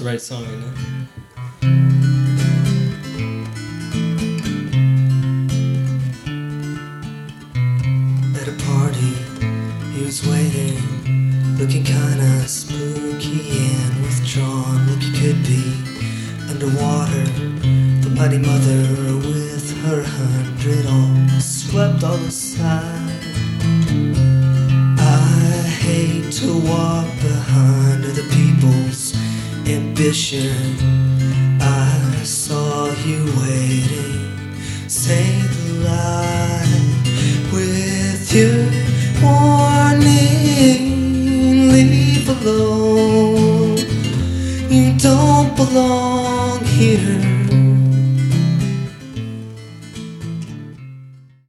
the right song, you know? At a party, he was waiting, looking kinda spooky and withdrawn, like he could be underwater. The mighty mother with her 100 all swept all aside. I hate to walk behind other people's ambition. I saw you wait